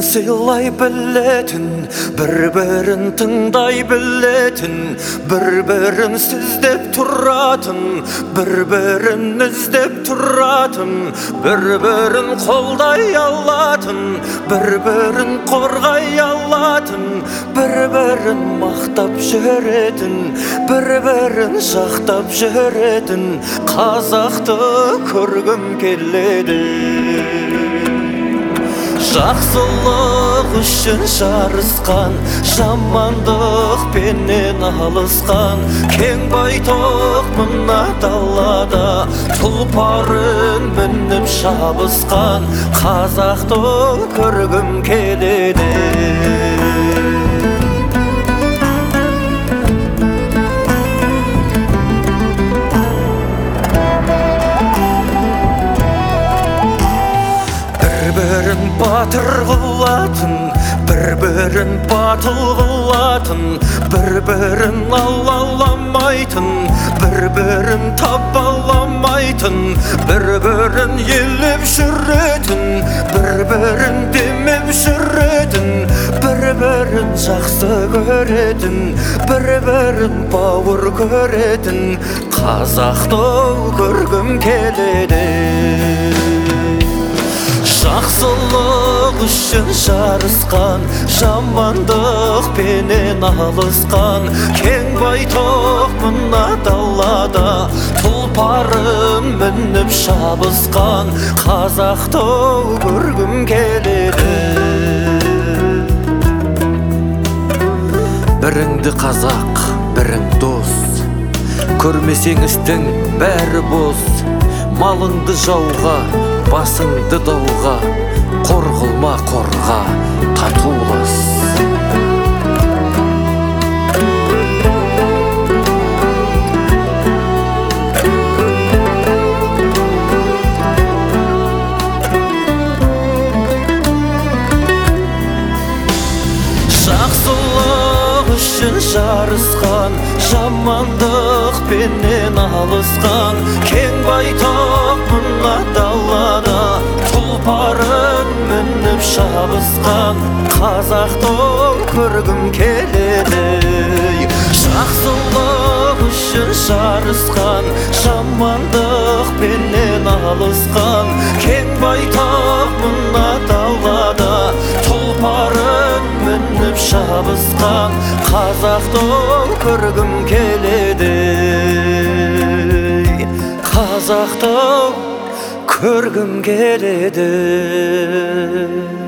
сыйлай білетін, бір-бірін тыңдай білетін, бір-бірін сіздеп тұратын, бір-бірін іздеп тұратын, бір-бірін қолдай алатын, бір-бірін қорғай алатын, бір-бірін мақтап жүретін, бір-бірін жақтап жүретін қазақты көргім келеді. Жақсылық үшін жарысқан, жамандық пенен алысқан, кең байтақ мына далада тұлпарын мініп шабысқан қазақты көргім келеді. Бір-бірін батыр қылатын, бір-бірін батыл қылатын, бір-бірін алаламайтын, бір-бірін табаламайтын, бір-бірін елеп жүретін, бір-бірін демеп жүретін, бір-бірін жақсы көретін, бір-бірін бауыр көретін қазақты көргім келеді. Жақсылық үшін жарысқан, жамандық пенен алысқан, кең байтақ мына далада тұлпарын мініп шабысқан қазақты көргім келеді. Біріңді қазақ, бірің дос, көрмесең істің бәрі бос. Малыңды жауға, басыңды дауға, қор қылма қорға, татулас. Жақсылық үшін жарысқан, жамандық пенен алысқан, кең байтақ мына далада тұлпарын мініп шабысқан қазақты көргім келеді. Жақсылық үшін жарысқан, жамандық пенен алысқан, кең байтақ мына далада тұлпарын мініп шабысқан қазақты көргім келеді. Қазақты көргім келеді.